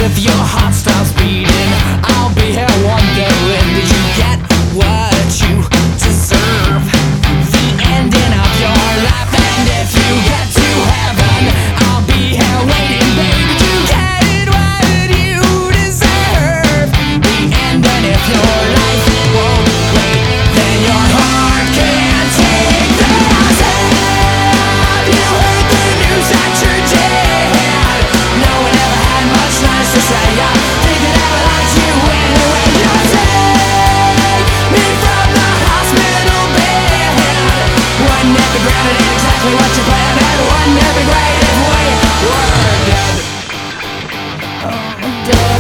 if your heart stops beating, I'll be here wondering, did you get what you deserve? The ending of your life, and if you get to heaven, I'll be here waiting, baby. Did you get what you deserve? The ending if your life won't wait, then your heart can't take the sound. You heard the news that you're dead. No one ever had much nice to say. I think that I liked you anyway. You take me from the hospital bed. Wouldn't it be great? It ain't exactly what you planned. And wouldn't it be great if we were dead? Oh, dead.